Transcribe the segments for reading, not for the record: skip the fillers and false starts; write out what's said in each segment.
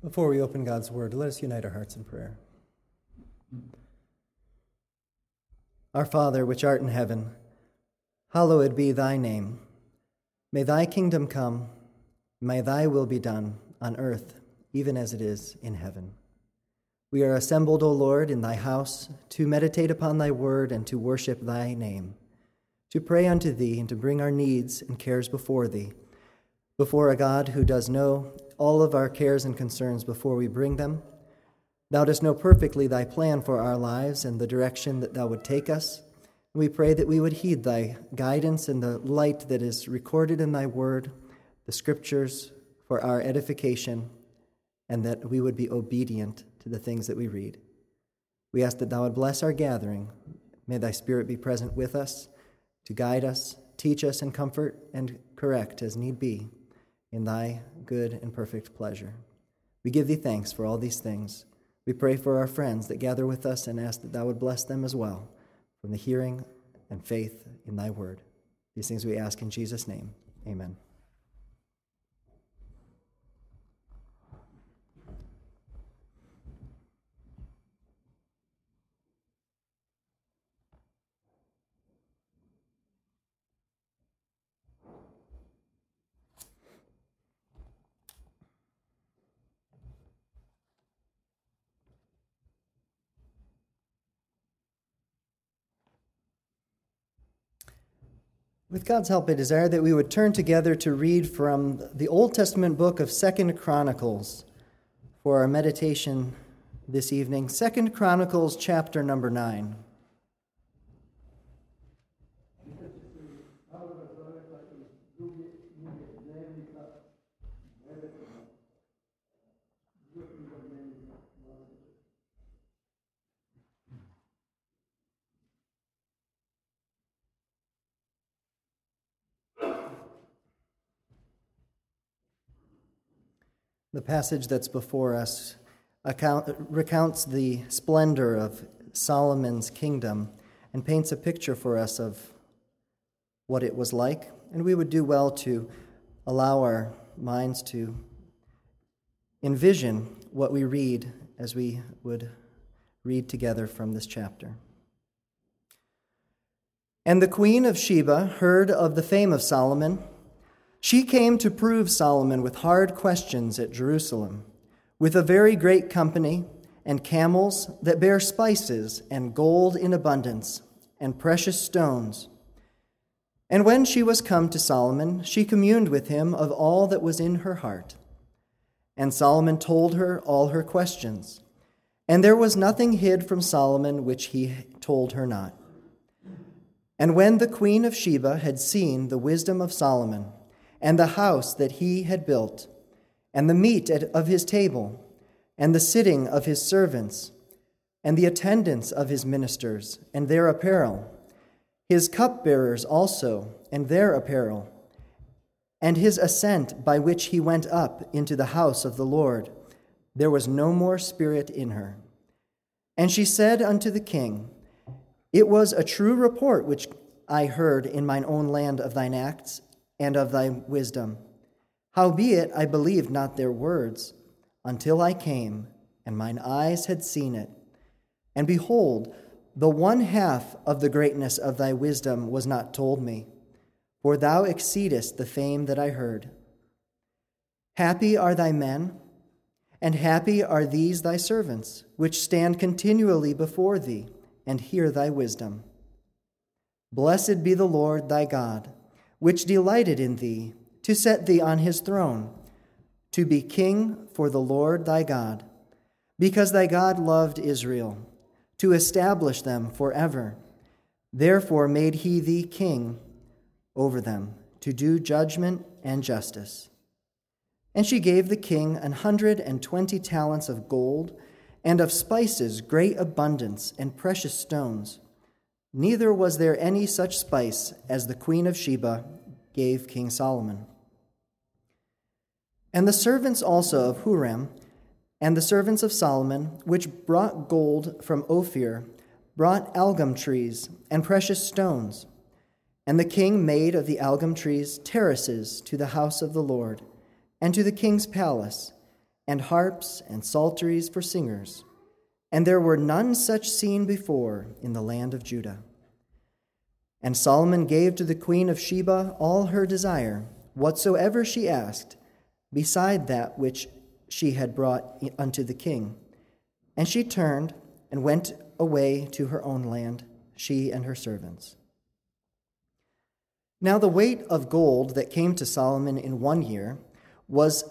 Before we open God's Word, let us unite our hearts in prayer. Our Father, which art in heaven, hallowed be thy name. May thy kingdom come, may thy will be done on earth, even as it is in heaven. We are assembled, O Lord, in thy house, to meditate upon thy word and to worship thy name, to pray unto thee and to bring our needs and cares before thee, before a God who does know all of our cares and concerns before we bring them. Thou dost know perfectly thy plan for our lives and the direction that thou would take us. We pray that we would heed thy guidance and the light that is recorded in thy word, the scriptures for our edification, and that we would be obedient to the things that we read. We ask that thou would bless our gathering. May thy Spirit be present with us to guide us, teach us, and comfort and correct as need be in thy good and perfect pleasure. We give thee thanks for all these things. We pray for our friends that gather with us and ask that thou would bless them as well from the hearing and faith in thy word. These things we ask in Jesus' name. Amen. With God's help, I desire that we would turn together to read from the Old Testament book of 2 Chronicles for our meditation this evening. 2 Chronicles chapter number 9. The passage that's before us recounts the splendor of Solomon's kingdom and paints a picture for us of what it was like. And we would do well to allow our minds to envision what we read as we would read together from this chapter. And the queen of Sheba heard of the fame of Solomon. She came to prove Solomon with hard questions at Jerusalem, with a very great company, and camels that bear spices, and gold in abundance, and precious stones. And when she was come to Solomon, she communed with him of all that was in her heart. And Solomon told her all her questions, and there was nothing hid from Solomon which he told her not. And when the queen of Sheba had seen the wisdom of Solomon, and the house that he had built, and the meat of his table, and the sitting of his servants, and the attendance of his ministers, and their apparel, his cupbearers also, and their apparel, and his ascent by which he went up into the house of the Lord, there was no more spirit in her. And she said unto the king, It was a true report which I heard in mine own land of thine acts, and of thy wisdom. Howbeit I believed not their words, until I came, and mine eyes had seen it. And behold, the one half of the greatness of thy wisdom was not told me, for thou exceedest the fame that I heard. Happy are thy men, and happy are these thy servants, which stand continually before thee, and hear thy wisdom. Blessed be the Lord thy God, which delighted in thee, to set thee on his throne, to be king for the Lord thy God, because thy God loved Israel, to establish them forever. Therefore made he thee king over them, to do judgment and justice. And she gave the king 120 talents of gold, and of spices great abundance, and precious stones. Neither was there any such spice as the queen of Sheba gave King Solomon. And the servants also of Huram, and the servants of Solomon, which brought gold from Ophir, brought algum trees and precious stones. And the king made of the algum trees terraces to the house of the Lord, and to the king's palace, and harps and psalteries for singers, and there were none such seen before in the land of Judah. And Solomon gave to the queen of Sheba all her desire, whatsoever she asked, beside that which she had brought unto the king. And she turned and went away to her own land, she and her servants. Now the weight of gold that came to Solomon in 1 year was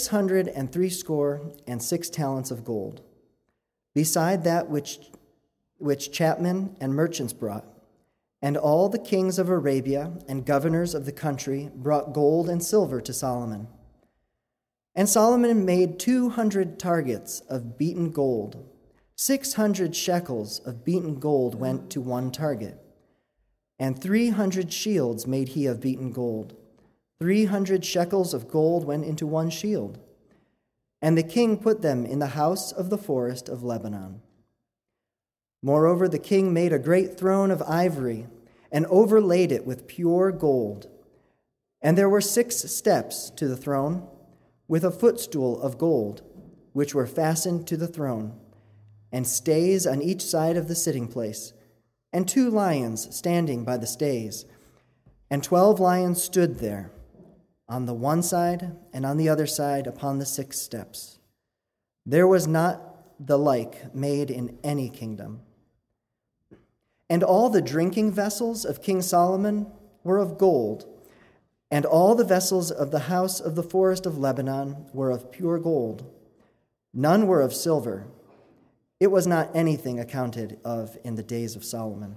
666 talents of gold, beside that which chapmen and merchants brought. And all the kings of Arabia and governors of the country brought gold and silver to Solomon. And Solomon made 200 targets of beaten gold. 600 shekels of beaten gold went to one target. And 300 shields made he of beaten gold. 300 shekels of gold went into one shield. And the king put them in the house of the forest of Lebanon. Moreover, the king made a great throne of ivory and overlaid it with pure gold. And there were 6 steps to the throne, with a footstool of gold, which were fastened to the throne, and stays on each side of the sitting place, and 2 lions standing by the stays. And 12 lions stood there, on the one side and on the other side upon the 6 steps. There was not the like made in any kingdom. And all the drinking vessels of King Solomon were of gold, and all the vessels of the house of the forest of Lebanon were of pure gold. None were of silver. It was not anything accounted of in the days of Solomon.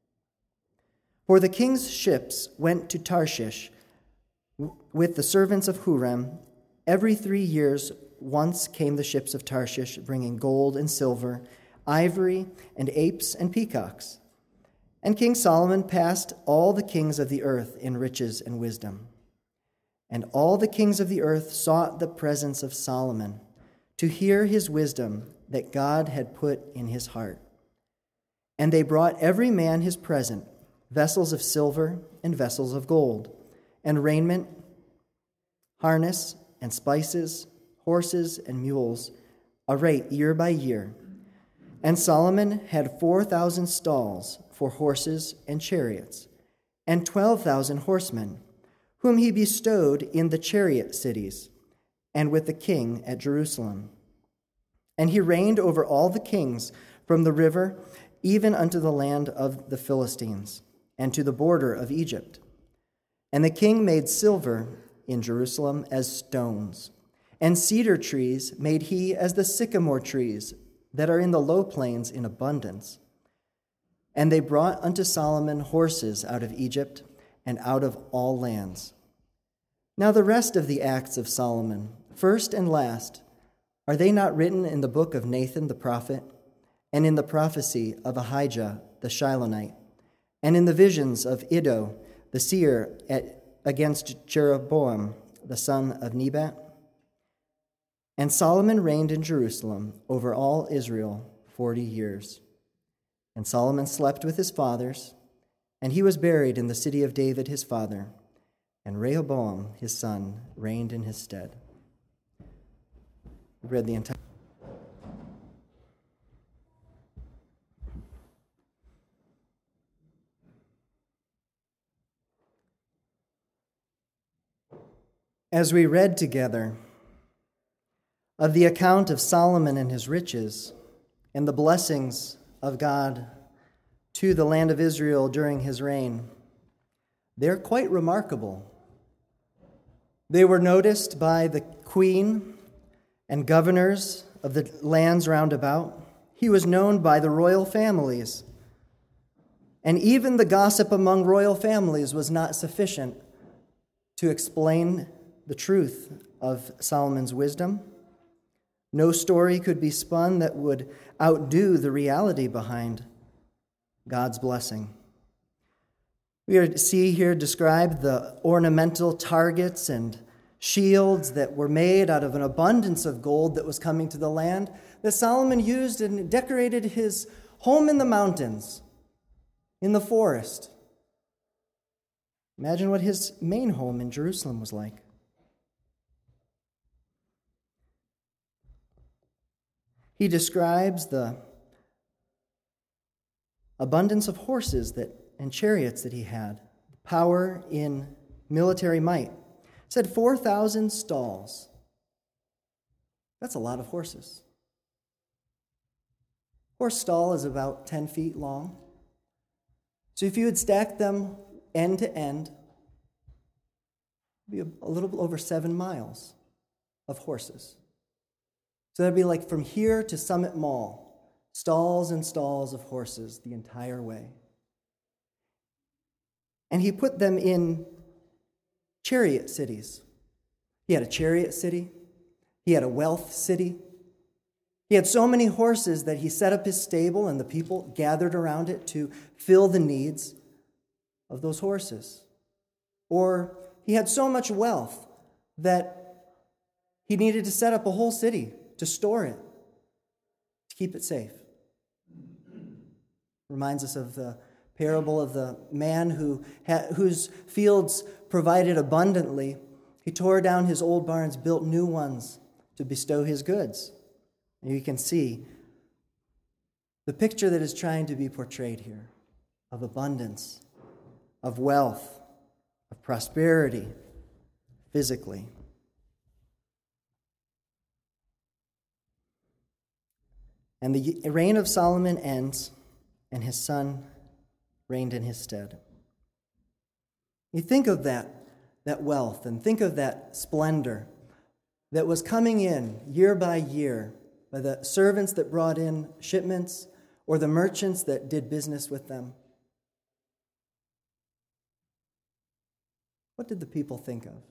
For the king's ships went to Tarshish with the servants of Huram. Every 3 years once came the ships of Tarshish, bringing gold and silver, ivory and apes and peacocks. And King Solomon passed all the kings of the earth in riches and wisdom. And all the kings of the earth sought the presence of Solomon to hear his wisdom that God had put in his heart. And they brought every man his present, vessels of silver and vessels of gold, and raiment, harness and spices, horses and mules, a rate year by year. And Solomon had 4,000 stalls for horses and chariots, and 12,000 horsemen, whom he bestowed in the chariot cities, and with the king at Jerusalem. And he reigned over all the kings from the river even unto the land of the Philistines, and to the border of Egypt. And the king made silver in Jerusalem as stones, and cedar trees made he as the sycamore trees that are in the low plains in abundance. And they brought unto Solomon horses out of Egypt and out of all lands. Now the rest of the acts of Solomon, first and last, are they not written in the book of Nathan the prophet, and in the prophecy of Ahijah the Shilonite, and in the visions of Iddo the seer against Jeroboam the son of Nebat? And Solomon reigned in Jerusalem over all Israel 40 years. And Solomon slept with his fathers, and he was buried in the city of David his father, and Rehoboam his son reigned in his stead. We read the entire. As we read together of the account of Solomon and his riches and the blessings of God to the land of Israel during his reign, they're quite remarkable. They were noticed by the queen and governors of the lands round about. He was known by the royal families. And even the gossip among royal families was not sufficient to explain the truth of Solomon's wisdom. No story could be spun that would outdo the reality behind God's blessing. We see here described the ornamental targets and shields that were made out of an abundance of gold that was coming to the land, that Solomon used and decorated his home in the mountains, in the forest. Imagine what his main home in Jerusalem was like. He describes the abundance of horses and chariots that he had, power in military might. He said 4,000 stalls. That's a lot of horses. Horse stall is about 10 feet long. So if you would stack them end to end, it'd be a little over 7 miles of horses. So that'd be like from here to Summit Mall, stalls and stalls of horses the entire way. And he put them in chariot cities. He had a chariot city. He had a wealth city. He had so many horses that he set up his stable and the people gathered around it to fill the needs of those horses. Or he had so much wealth that he needed to set up a whole city to store it, to keep it safe. Reminds us of the parable of the man whose fields provided abundantly. He tore down his old barns, built new ones to bestow his goods. And you can see the picture that is trying to be portrayed here of abundance, of wealth, of prosperity, physically. And the reign of Solomon ends, and his son reigned in his stead. You think of that wealth and think of that splendor that was coming in year by year by the servants that brought in shipments or the merchants that did business with them. What did the people think of?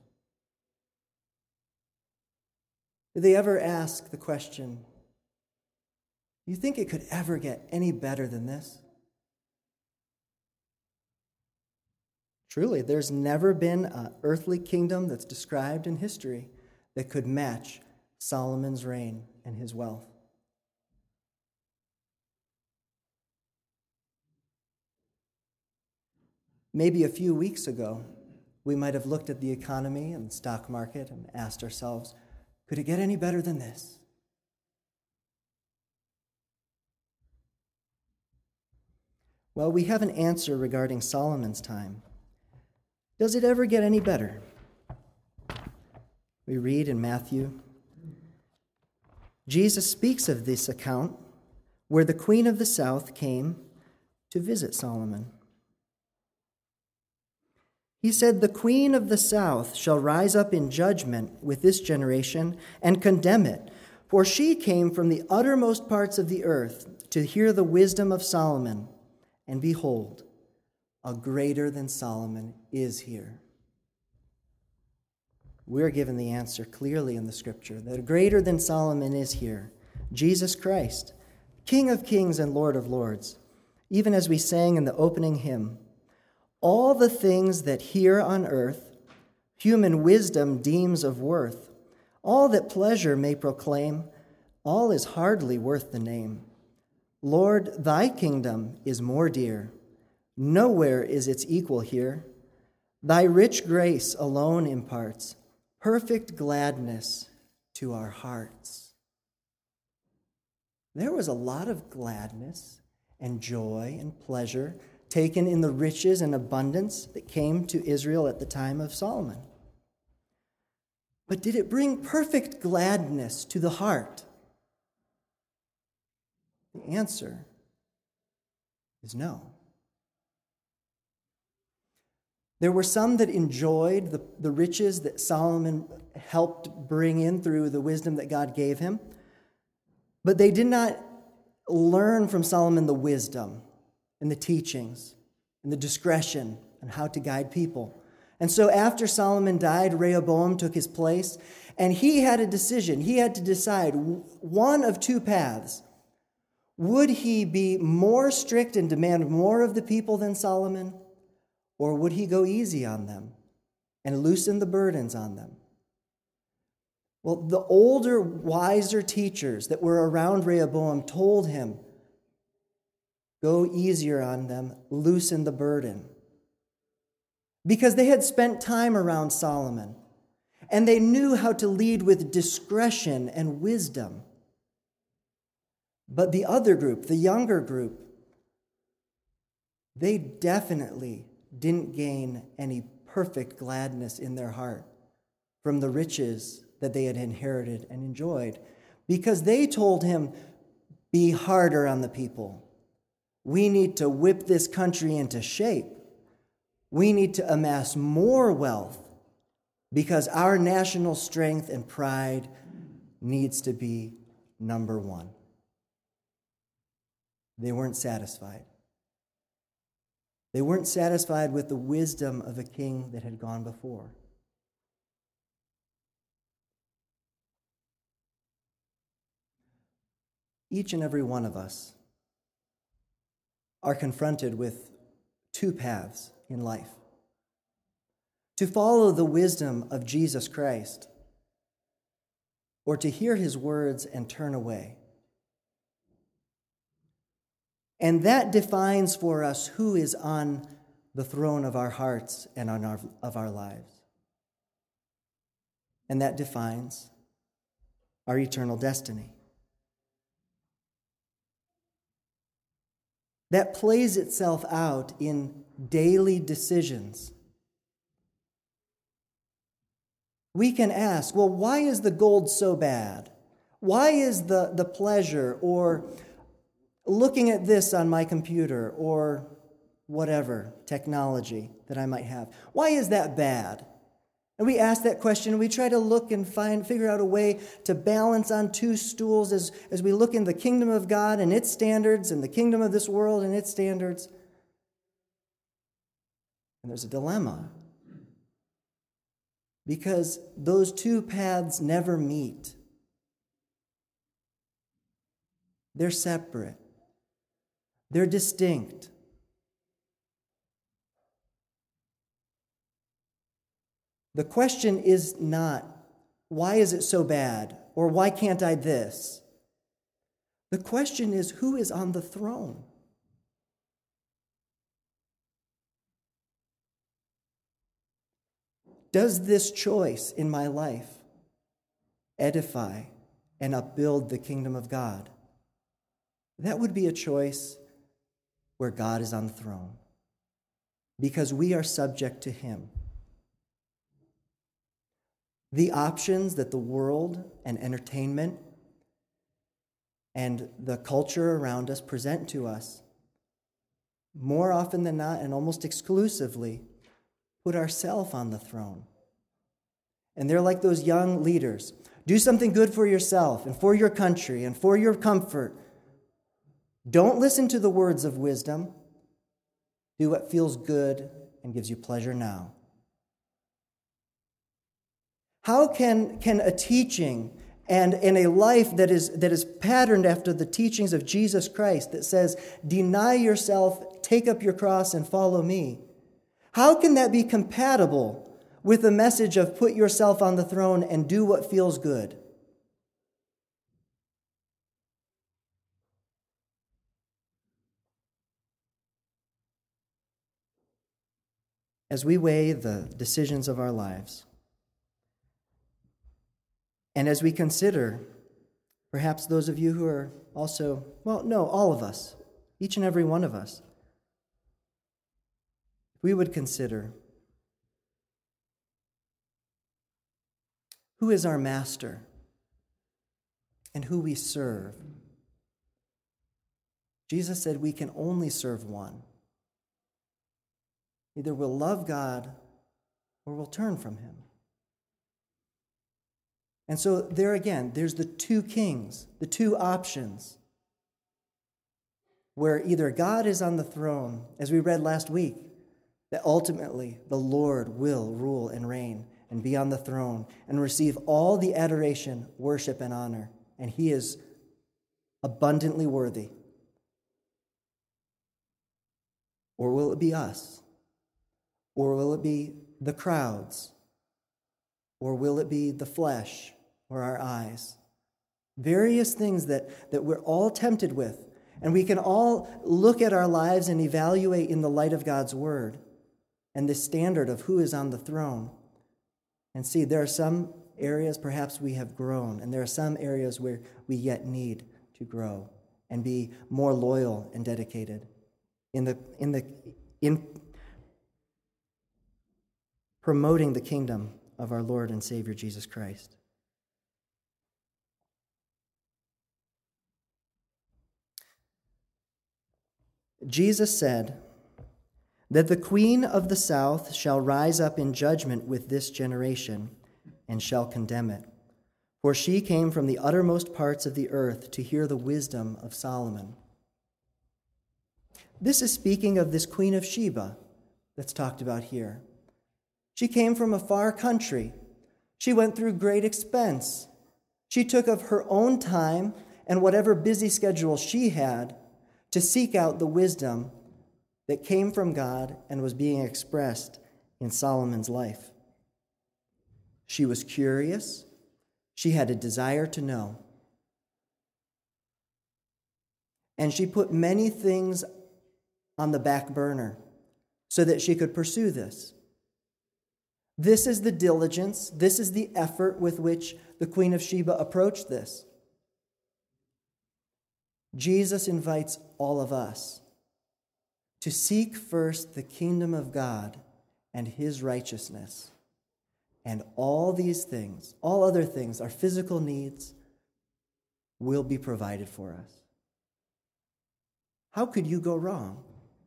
Did they ever ask the question, do you think it could ever get any better than this? Truly, there's never been an earthly kingdom that's described in history that could match Solomon's reign and his wealth. Maybe a few weeks ago, we might have looked at the economy and the stock market and asked ourselves, could it get any better than this? Well, we have an answer regarding Solomon's time. Does it ever get any better? We read in Matthew, Jesus speaks of this account where the queen of the south came to visit Solomon. He said, "The queen of the south shall rise up in judgment with this generation and condemn it, for she came from the uttermost parts of the earth to hear the wisdom of Solomon. And behold, a greater than Solomon is here." We're given the answer clearly in the scripture that a greater than Solomon is here, Jesus Christ, King of kings and Lord of lords. Even as we sang in the opening hymn, all the things that here on earth human wisdom deems of worth, all that pleasure may proclaim, all is hardly worth the name. Lord, thy kingdom is more dear. Nowhere is its equal here. Thy rich grace alone imparts perfect gladness to our hearts. There was a lot of gladness and joy and pleasure taken in the riches and abundance that came to Israel at the time of Solomon. But did it bring perfect gladness to the heart? The answer is no. There were some that enjoyed the riches that Solomon helped bring in through the wisdom that God gave him, but they did not learn from Solomon the wisdom and the teachings and the discretion and how to guide people. And so after Solomon died, Rehoboam took his place, and he had a decision. He had to decide one of two paths. Would he be more strict and demand more of the people than Solomon? Or would he go easy on them and loosen the burdens on them? Well, the older, wiser teachers that were around Rehoboam told him, go easier on them, loosen the burden. Because they had spent time around Solomon, and they knew how to lead with discretion and wisdom. But the other group, the younger group, they definitely didn't gain any perfect gladness in their heart from the riches that they had inherited and enjoyed, because they told him, be harder on the people. We need to whip this country into shape. We need to amass more wealth because our national strength and pride needs to be number one. They weren't satisfied. They weren't satisfied with the wisdom of a king that had gone before. Each and every one of us are confronted with two paths in life: to follow the wisdom of Jesus Christ, or to hear his words and turn away. And that defines for us who is on the throne of our hearts and of our lives. And that defines our eternal destiny. That plays itself out in daily decisions. We can ask, well, why is the gold so bad? Why is the pleasure or looking at this on my computer or whatever technology that I might have, why is that bad? And we ask that question, and we try to look and figure out a way to balance on two stools as we look in the kingdom of God and its standards and the kingdom of this world and its standards. And there's a dilemma, because those two paths never meet. They're separate. They're distinct. The question is not, why is it so bad? Or why can't I this? The question is, who is on the throne? Does this choice in my life edify and upbuild the kingdom of God? That would be a choice where God is on the throne, because we are subject to him. The options that the world and entertainment and the culture around us present to us, more often than not and almost exclusively, put ourselves on the throne. And they're like those young leaders. Do something good for yourself and for your country and for your comfort. Don't listen to the words of wisdom. Do what feels good and gives you pleasure now. How can a teaching and in a life that is patterned after the teachings of Jesus Christ that says, deny yourself, take up your cross, and follow me, how can that be compatible with the message of put yourself on the throne and do what feels good? As we weigh the decisions of our lives, and as we consider, perhaps those of you who are also, all of us, each and every one of us, we would consider, who is our master and who we serve? Jesus said we can only serve one. Either we'll love God or we'll turn from him. And so there again, there's the two kings, the two options, where either God is on the throne, as we read last week, that ultimately the Lord will rule and reign and be on the throne and receive all the adoration, worship, and honor, and he is abundantly worthy. Or will it be us? Or will it be the crowds? Or will it be the flesh or our eyes? Various things that we're all tempted with. And we can all look at our lives and evaluate in the light of God's word and the standard of who is on the throne. And see, there are some areas perhaps we have grown, and there are some areas where we yet need to grow and be more loyal and dedicated in promoting the kingdom of our Lord and Savior Jesus Christ. Jesus said that the queen of the south shall rise up in judgment with this generation and shall condemn it. For she came from the uttermost parts of the earth to hear the wisdom of Solomon. This is speaking of this Queen of Sheba that's talked about here. She came from a far country. She went through great expense. She took of her own time and whatever busy schedule she had to seek out the wisdom that came from God and was being expressed in Solomon's life. She was curious. She had a desire to know. And she put many things on the back burner so that she could pursue this. This is the diligence, this is the effort with which the Queen of Sheba approached this. Jesus invites all of us to seek first the kingdom of God and his righteousness. And all these things, all other things, our physical needs, will be provided for us. How could you go wrong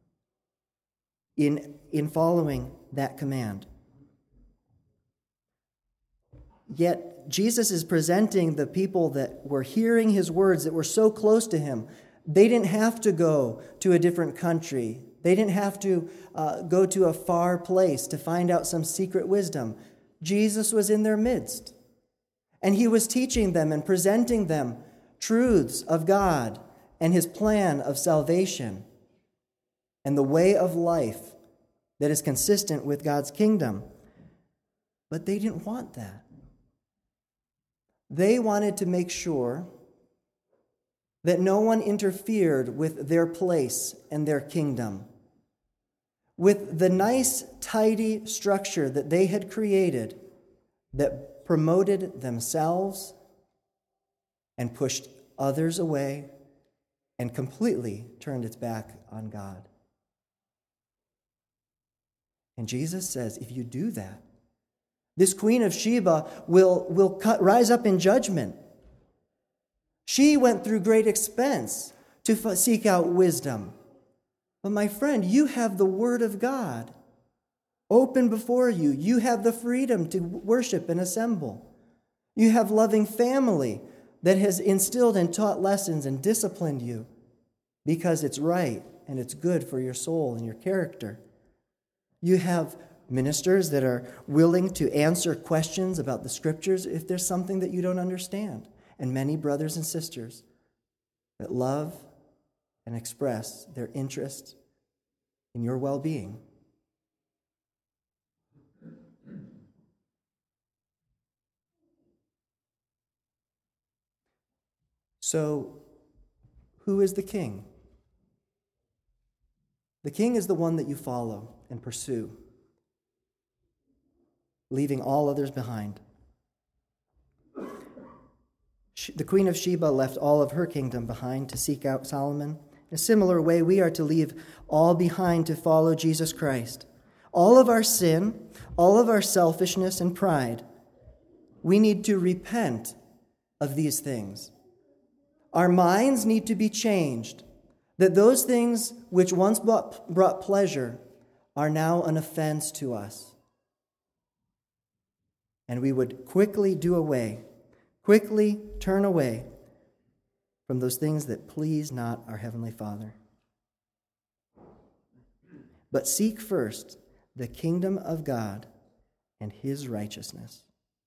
in following that command? Yet Jesus is presenting the people that were hearing his words, that were so close to him. They didn't have to go to a different country. They didn't have to go to a far place to find out some secret wisdom. Jesus was in their midst, and he was teaching them and presenting them truths of God and his plan of salvation and the way of life that is consistent with God's kingdom. But they didn't want that. They wanted to make sure that no one interfered with their place and their kingdom, with the nice, tidy structure that they had created that promoted themselves and pushed others away and completely turned its back on God. And Jesus says, if you do that, this Queen of Sheba will rise up in judgment. She went through great expense to seek out wisdom. But my friend, you have the Word of God open before you. You have the freedom to worship and assemble. You have loving family that has instilled and taught lessons and disciplined you because it's right and it's good for your soul and your character. You have ministers that are willing to answer questions about the Scriptures if there's something that you don't understand, and many brothers and sisters that love and express their interest in your well-being. So, who is the king? The king is the one that you follow and pursue, leaving all others behind. The Queen of Sheba left all of her kingdom behind to seek out Solomon. In a similar way, we are to leave all behind to follow Jesus Christ. All of our sin, all of our selfishness and pride, we need to repent of these things. Our minds need to be changed, that those things which once brought pleasure are now an offense to us. And we would quickly turn away from those things that please not our Heavenly Father. But seek first the kingdom of God and his righteousness.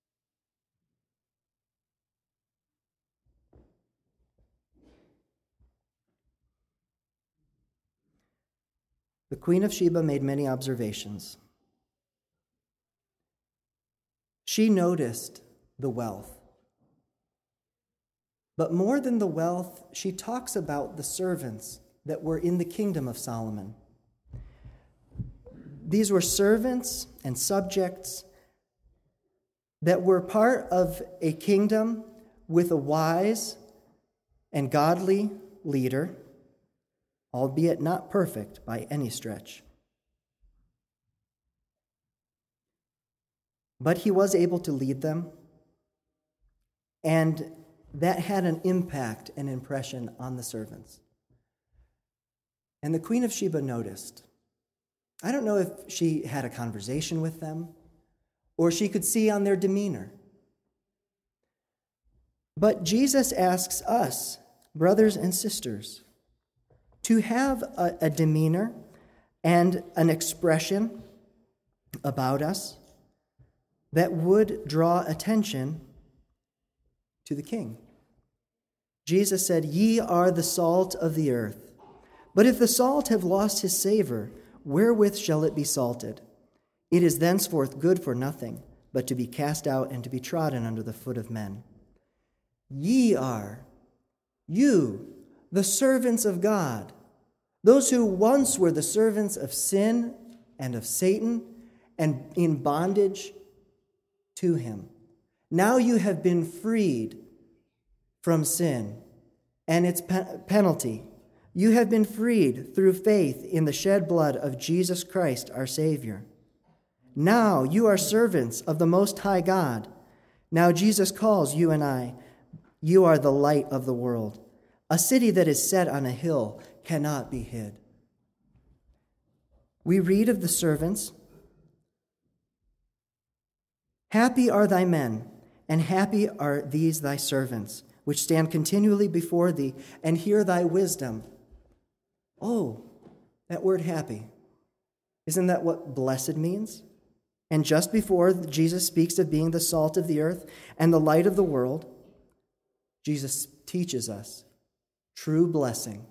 The Queen of Sheba made many observations. She noticed the wealth. But more than the wealth, she talks about the servants that were in the kingdom of Solomon. These were servants and subjects that were part of a kingdom with a wise and godly leader, albeit not perfect by any stretch. But he was able to lead them, and that had an impact and impression on the servants. And the Queen of Sheba noticed. I don't know if she had a conversation with them or she could see on their demeanor. But Jesus asks us, brothers and sisters, to have a demeanor and an expression about us that would draw attention to the King. Jesus said, "Ye are the salt of the earth. But if the salt have lost his savor, wherewith shall it be salted? It is thenceforth good for nothing, but to be cast out and to be trodden under the foot of men. Ye are, you, the servants of God, those who once were the servants of sin and of Satan and in bondage to him. Now you have been freed from sin and its penalty. You have been freed through faith in the shed blood of Jesus Christ, our Savior. Now you are servants of the Most High God. Now Jesus calls you and I. You are the light of the world. A city that is set on a hill cannot be hid." We read of the servants, "Happy are thy men, and happy are these thy servants, which stand continually before thee and hear thy wisdom." Oh, that word happy. Isn't that what blessed means? And just before Jesus speaks of being the salt of the earth and the light of the world, Jesus teaches us true blessing.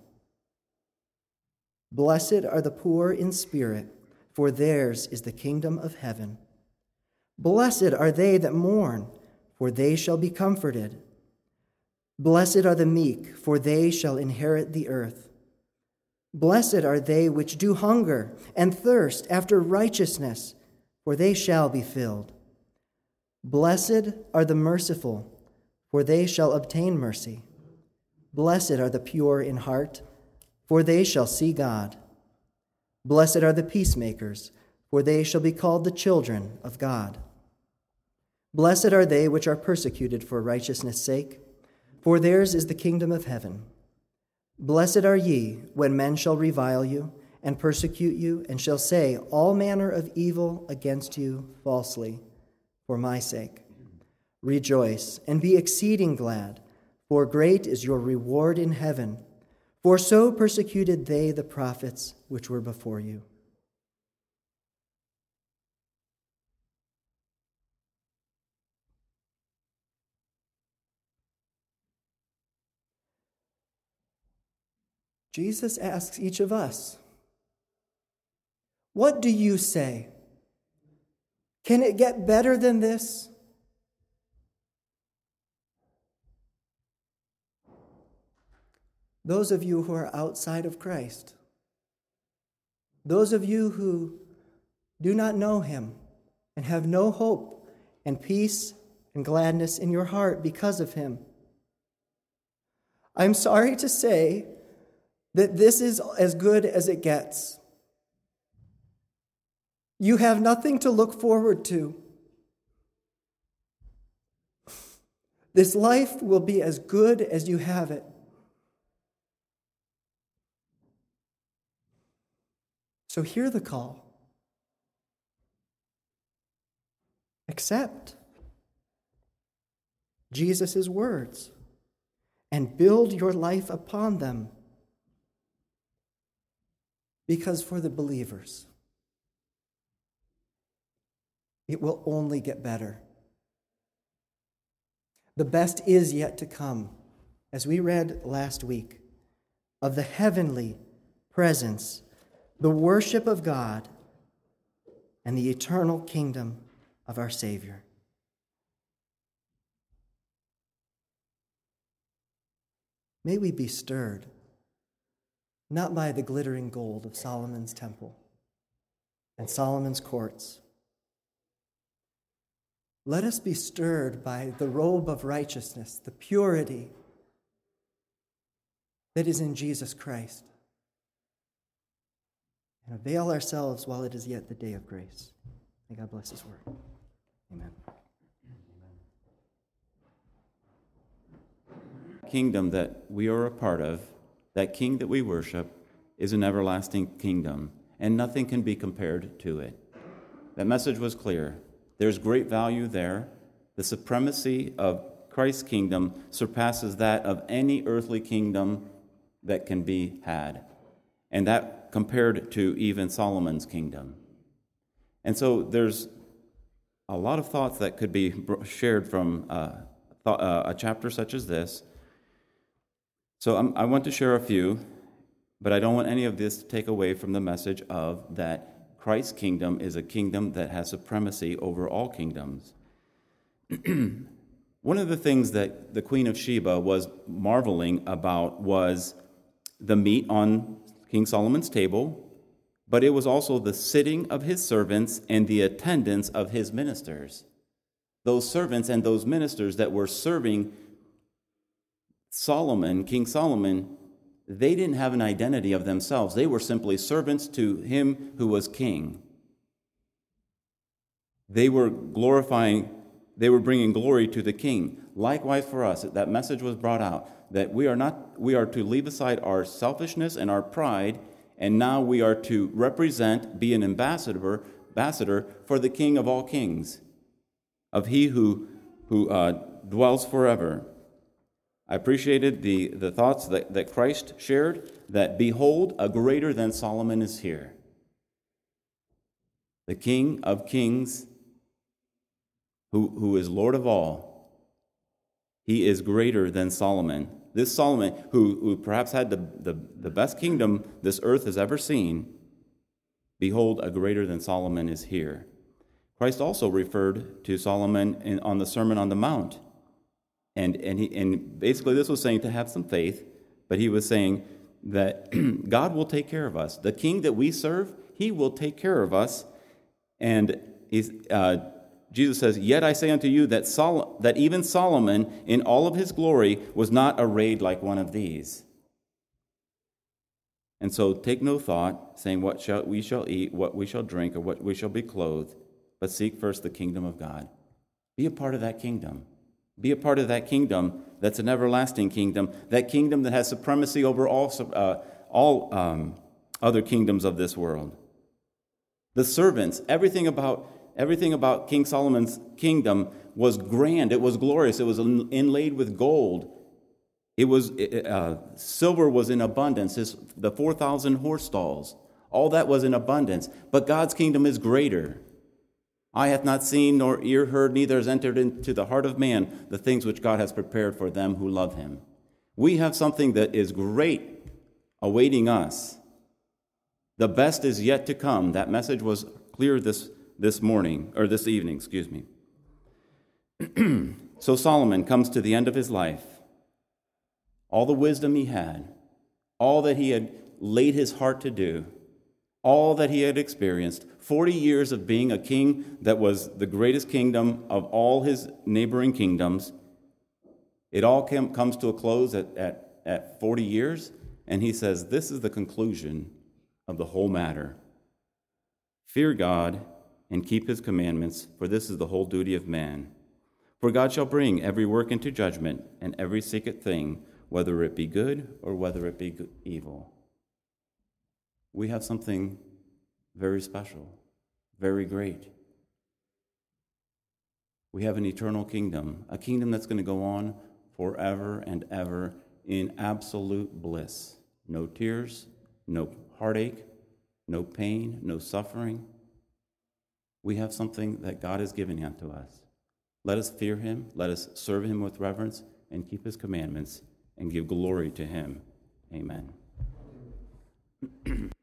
"Blessed are the poor in spirit, for theirs is the kingdom of heaven. Blessed are they that mourn, for they shall be comforted. Blessed are the meek, for they shall inherit the earth. Blessed are they which do hunger and thirst after righteousness, for they shall be filled. Blessed are the merciful, for they shall obtain mercy. Blessed are the pure in heart, for they shall see God. Blessed are the peacemakers, for they shall be called the children of God. Blessed are they which are persecuted for righteousness' sake, for theirs is the kingdom of heaven. Blessed are ye when men shall revile you and persecute you, and shall say all manner of evil against you falsely for my sake. Rejoice and be exceeding glad, for great is your reward in heaven. For so persecuted they the prophets which were before you." Jesus asks each of us, what do you say? Can it get better than this? Those of you who are outside of Christ, those of you who do not know him and have no hope and peace and gladness in your heart because of him, I'm sorry to say that this is as good as it gets. You have nothing to look forward to. This life will be as good as you have it. So hear the call. Accept Jesus' words and build your life upon them. Because for the believers, it will only get better. The best is yet to come, as we read last week, of the heavenly presence, the worship of God, and the eternal kingdom of our Savior. May we be stirred, not by the glittering gold of Solomon's temple and Solomon's courts. Let us be stirred by the robe of righteousness, the purity that is in Jesus Christ. And avail ourselves while it is yet the day of grace. May God bless his word. Amen. Kingdom that we are a part of, that king that we worship, is an everlasting kingdom, and nothing can be compared to it. That message was clear. There's great value there. The supremacy of Christ's kingdom surpasses that of any earthly kingdom that can be had, and that compared to even Solomon's kingdom. And so there's a lot of thoughts that could be shared from a chapter such as this. So I want to share a few, but I don't want any of this to take away from the message of that Christ's kingdom is a kingdom that has supremacy over all kingdoms. One of the things that the Queen of Sheba was marveling about was the meat on King Solomon's table, but it was also the sitting of his servants and the attendance of his ministers. Those servants and those ministers that were serving Solomon, King Solomon, they didn't have an identity of themselves. They were simply servants to him who was king. They were glorifying, they were bringing glory to the king. Likewise for us, that message was brought out, that we are to leave aside our selfishness and our pride, and now we are to represent, be an ambassador for the King of all kings, of he who dwells forever. I appreciated the thoughts that Christ shared, that behold, a greater than Solomon is here. The King of kings, who is Lord of all, he is greater than Solomon. This Solomon, who perhaps had the best kingdom this earth has ever seen, behold, a greater than Solomon is here. Christ also referred to Solomon on the Sermon on the Mount. And basically this was saying to have some faith, but he was saying that God will take care of us. The king that we serve, he will take care of us. And Jesus says, "Yet I say unto you that even Solomon in all of his glory was not arrayed like one of these." And so take no thought, saying, what we shall eat, what we shall drink, or what we shall be clothed, but seek first the kingdom of God. Be a part of that kingdom. Be a part of that kingdom that's an everlasting kingdom, that kingdom that has supremacy over all other kingdoms of this world. The servants, everything about King Solomon's kingdom was grand. It was glorious. It was inlaid with gold. It was silver was in abundance. The 4,000 horse stalls, all that was in abundance. But God's kingdom is greater. Eye hath not seen, nor ear heard, neither has entered into the heart of man the things which God has prepared for them who love him. We have something that is great awaiting us. The best is yet to come. That message was clear this evening. So Solomon comes to the end of his life. All the wisdom he had, all that he had laid his heart to do, all that he had experienced, 40 years of being a king that was the greatest kingdom of all his neighboring kingdoms. It all comes to a close at 40 years, and he says, this is the conclusion of the whole matter. Fear God and keep his commandments, for this is the whole duty of man. For God shall bring every work into judgment, and every secret thing, whether it be good or whether it be evil. We have something very special, very great. We have an eternal kingdom, a kingdom that's going to go on forever and ever in absolute bliss. No tears, no heartache, no pain, no suffering. We have something that God has given unto us. Let us fear him, let us serve him with reverence, and keep his commandments, and give glory to him. Amen.